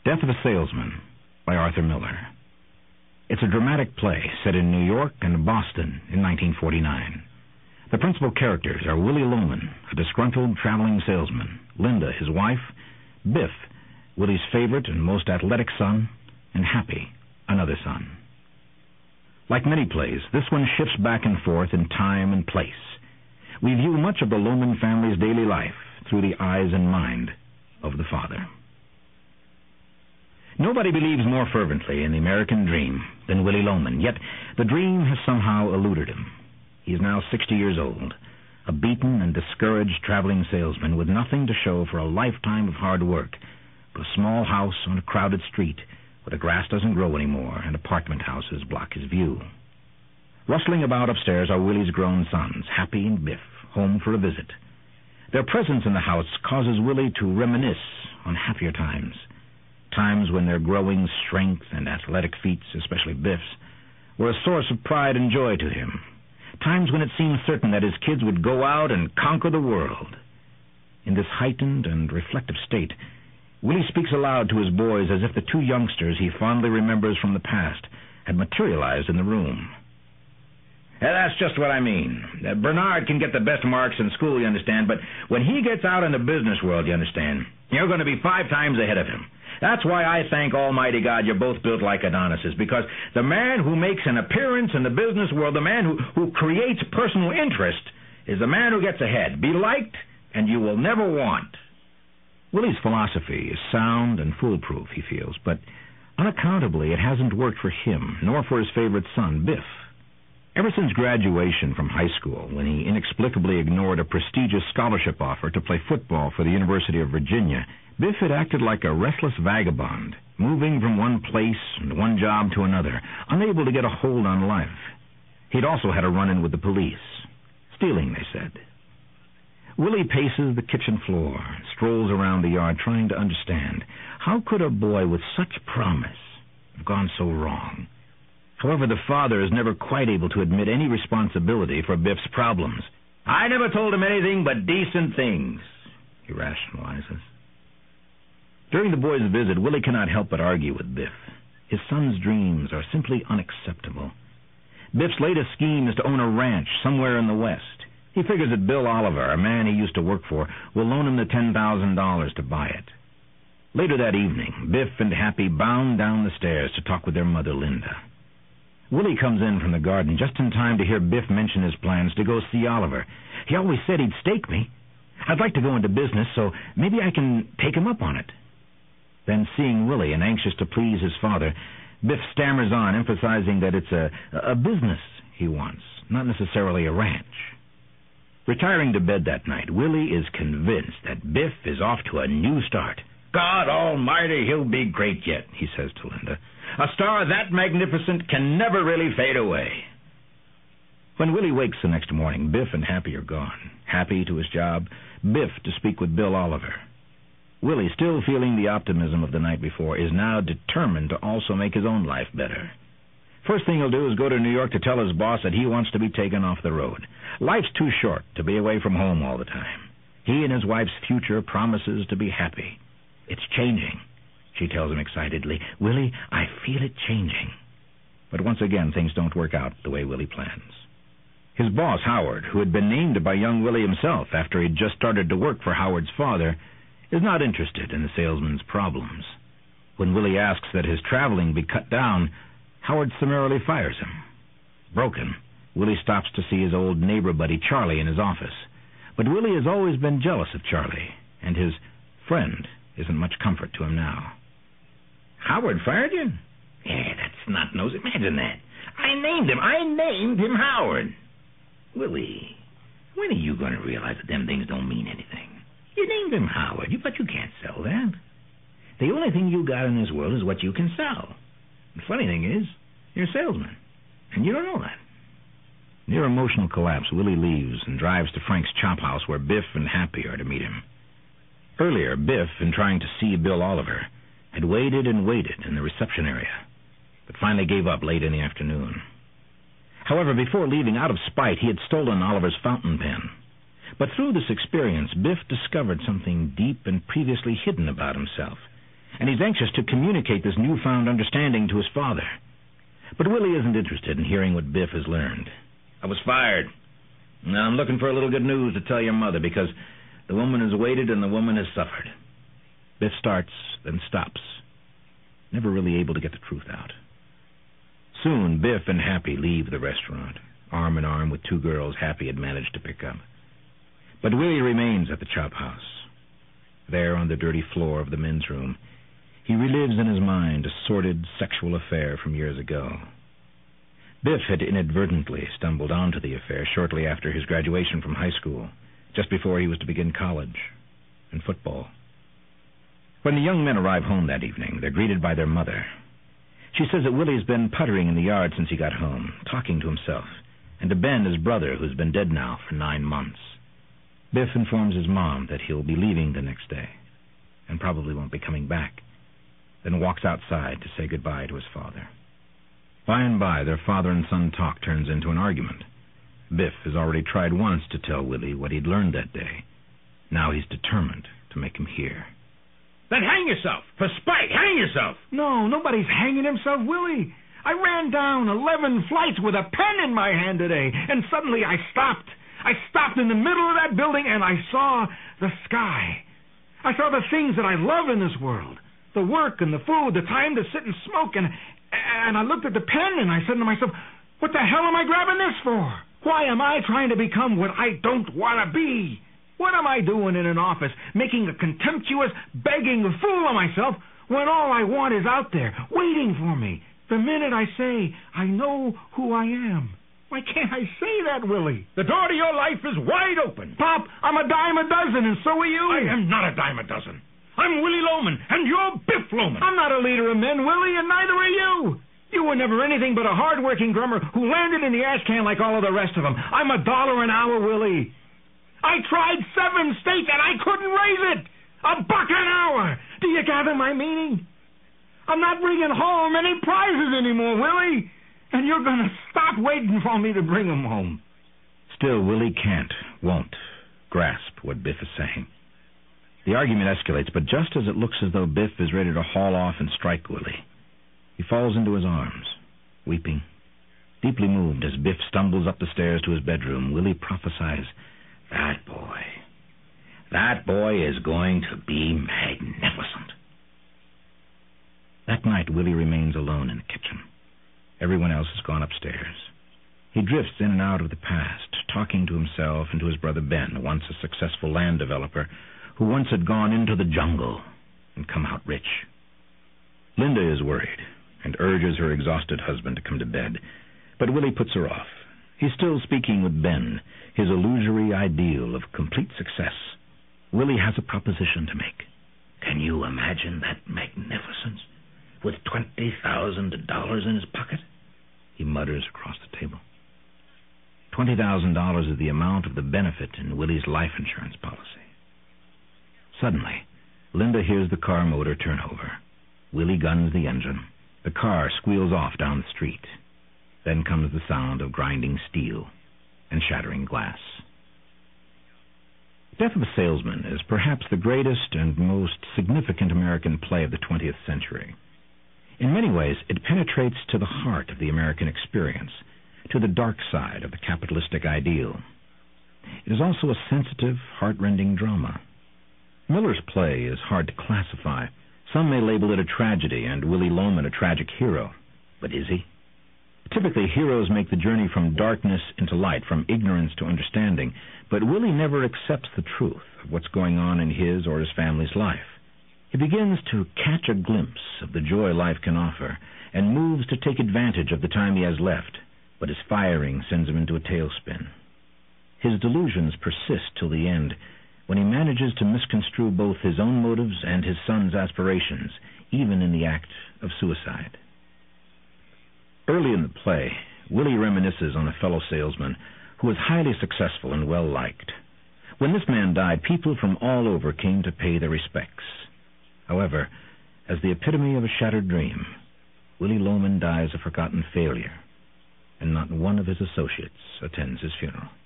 Death of a Salesman by Arthur Miller. It's a dramatic play set in New York and Boston in 1949. The principal characters are Willie Loman, a disgruntled traveling salesman, Linda, his wife, Biff, Willie's favorite and most athletic son, and Happy, another son. Like many plays, this one shifts back and forth in time and place. We view much of the Loman family's daily life through the eyes and mind of the father. Nobody believes more fervently in the American dream than Willie Loman, yet the dream has somehow eluded him. He is now 60 years old, a beaten and discouraged traveling salesman with nothing to show for a lifetime of hard work, but a small house on a crowded street where the grass doesn't grow anymore and apartment houses block his view. Rustling about upstairs are Willie's grown sons, Happy and Biff, home for a visit. Their presence in the house causes Willie to reminisce on happier times when their growing strength and athletic feats, especially Biff's, were a source of pride and joy to him. Times when it seemed certain that his kids would go out and conquer the world. In this heightened and reflective state, Willie speaks aloud to his boys as if the two youngsters he fondly remembers from the past had materialized in the room. That's just what I mean. Bernard can get the best marks in school, you understand, but when he gets out in the business world, you understand, you're going to be 5 times ahead of him. That's why I thank Almighty God you're both built like Adonises, because the man who makes an appearance in the business world, the man who creates personal interest, is the man who gets ahead. Be liked, and you will never want. Willie's philosophy is sound and foolproof, he feels, but unaccountably it hasn't worked for him, nor for his favorite son, Biff. Ever since graduation from high school, when he inexplicably ignored a prestigious scholarship offer to play football for the University of Virginia, Biff had acted like a restless vagabond, moving from one place and one job to another, unable to get a hold on life. He'd also had a run-in with the police. Stealing, they said. Willie paces the kitchen floor, strolls around the yard, trying to understand. How could a boy with such promise have gone so wrong? However, the father is never quite able to admit any responsibility for Biff's problems. I never told him anything but decent things, he rationalizes. During the boys' visit, Willie cannot help but argue with Biff. His son's dreams are simply unacceptable. Biff's latest scheme is to own a ranch somewhere in the West. He figures that Bill Oliver, a man he used to work for, will loan him the $10,000 to buy it. Later that evening, Biff and Happy bound down the stairs to talk with their mother, Linda. Willie comes in from the garden just in time to hear Biff mention his plans to go see Oliver. He always said he'd stake me. I'd like to go into business, so maybe I can take him up on it. Then, seeing Willie and anxious to please his father, Biff stammers on, emphasizing that it's a business he wants, not necessarily a ranch. Retiring to bed that night, Willie is convinced that Biff is off to a new start. God almighty, he'll be great yet, he says to Linda. A star that magnificent can never really fade away. When Willie wakes the next morning, Biff and Happy are gone. Happy to his job, Biff to speak with Bill Oliver. Willie, still feeling the optimism of the night before, is now determined to also make his own life better. First thing he'll do is go to New York to tell his boss that he wants to be taken off the road. Life's too short to be away from home all the time. He and his wife's future promises to be happy. It's changing, she tells him excitedly. Willie, I feel it changing. But once again, things don't work out the way Willie plans. His boss, Howard, who had been named by young Willie himself after he'd just started to work for Howard's father, is not interested in the salesman's problems. When Willie asks that his traveling be cut down, Howard summarily fires him. Broken, Willie stops to see his old neighbor buddy Charlie in his office. But Willie has always been jealous of Charlie, and his friend isn't much comfort to him now. Howard fired you? Yeah, that's not-nosy. Imagine that. I named him Howard. Willie, when are you going to realize that them things don't mean anything? You named him Howard, but you can't sell that. The only thing you got in this world is what you can sell. The funny thing is, you're a salesman, and you don't know that. Near emotional collapse, Willie leaves and drives to Frank's Chop House where Biff and Happy are to meet him. Earlier, Biff, in trying to see Bill Oliver, had waited and waited in the reception area, but finally gave up late in the afternoon. However, before leaving, out of spite, he had stolen Oliver's fountain pen. But through this experience, Biff discovered something deep and previously hidden about himself. and he's anxious to communicate this newfound understanding to his father. But Willie isn't interested in hearing what Biff has learned. "I was fired. Now I'm looking for a little good news to tell your mother, because the woman has waited and the woman has suffered." Biff starts, then stops, never really able to get the truth out. Soon, Biff and Happy leave the restaurant, arm in arm with two girls Happy had managed to pick up. But Willie remains at the chop house. There, on the dirty floor of the men's room, he relives in his mind a sordid sexual affair from years ago. Biff had inadvertently stumbled onto the affair shortly after his graduation from high school, just before he was to begin college and football. When the young men arrive home that evening, they're greeted by their mother. She says that Willie's been puttering in the yard since he got home, talking to himself, and to Ben, his brother, who's been dead now for 9 months. Biff informs his mom that he'll be leaving the next day, and probably won't be coming back, then walks outside to say goodbye to his father. By and by, their father and son talk turns into an argument. Biff has already tried once to tell Willie what he'd learned that day. Now he's determined to make him hear. "Then hang yourself! For spite, hang yourself!" No, nobody's hanging himself, Willie. I ran down 11 flights with a pen in my hand today, and suddenly I stopped. I stopped in the middle of that building, and I saw the sky. I saw the things that I love in this world. The work and the food, the time to sit and smoke, and I looked at the pen, and I said to myself, what the hell am I grabbing this for? Why am I trying to become what I don't want to be? What am I doing in an office, making a contemptuous, begging fool of myself, when all I want is out there, waiting for me, the minute I say, I know who I am? Why can't I say that, Willie? The door to your life is wide open. Pop, I'm a dime a dozen, and so are you. I am not a dime a dozen. I'm Willie Loman, and you're Biff Loman. I'm not a leader of men, Willie, and neither are you. You were never anything but a hard-working drummer who landed in the ash can like all of the rest of them. I'm $1 an hour, Willie. I tried 7 states, and I couldn't raise it. $1 an hour. Do you gather my meaning? I'm not bringing home any prizes anymore, Willie. And you're going to stop waiting for me to bring them home. Still, Willie can't, won't grasp what Biff is saying. The argument escalates, but just as it looks as though Biff is ready to haul off and strike Willie, he falls into his arms, weeping. Deeply moved as Biff stumbles up the stairs to his bedroom, Willie prophesies, That boy is going to be magnificent. That night, Willie remains alone in the kitchen. Everyone else has gone upstairs. He drifts in and out of the past, talking to himself and to his brother Ben, once a successful land developer, who once had gone into the jungle and come out rich. Linda is worried and urges her exhausted husband to come to bed, but Willie puts her off. He's still speaking with Ben, his illusory ideal of complete success. Willie has a proposition to make. Can you imagine that magnificence with $20,000 in his pocket? He mutters across the table. $20,000 is the amount of the benefit in Willie's life insurance policy. Suddenly, Linda hears the car motor turn over. Willie guns the engine. The car squeals off down the street. Then comes the sound of grinding steel and shattering glass. Death of a Salesman is perhaps the greatest and most significant American play of the 20th century. In many ways, it penetrates to the heart of the American experience, to the dark side of the capitalistic ideal. It is also a sensitive, heart-rending drama. Miller's play is hard to classify. Some may label it a tragedy and Willie Loman a tragic hero. But is he? Typically, heroes make the journey from darkness into light, from ignorance to understanding, but Willie never accepts the truth of what's going on in his or his family's life. He begins to catch a glimpse of the joy life can offer and moves to take advantage of the time he has left, but his firing sends him into a tailspin. His delusions persist till the end, when he manages to misconstrue both his own motives and his son's aspirations, even in the act of suicide. Early in the play, Willie reminisces on a fellow salesman who was highly successful and well-liked. When this man died, people from all over came to pay their respects. However, as the epitome of a shattered dream, Willie Loman dies a forgotten failure, and not one of his associates attends his funeral.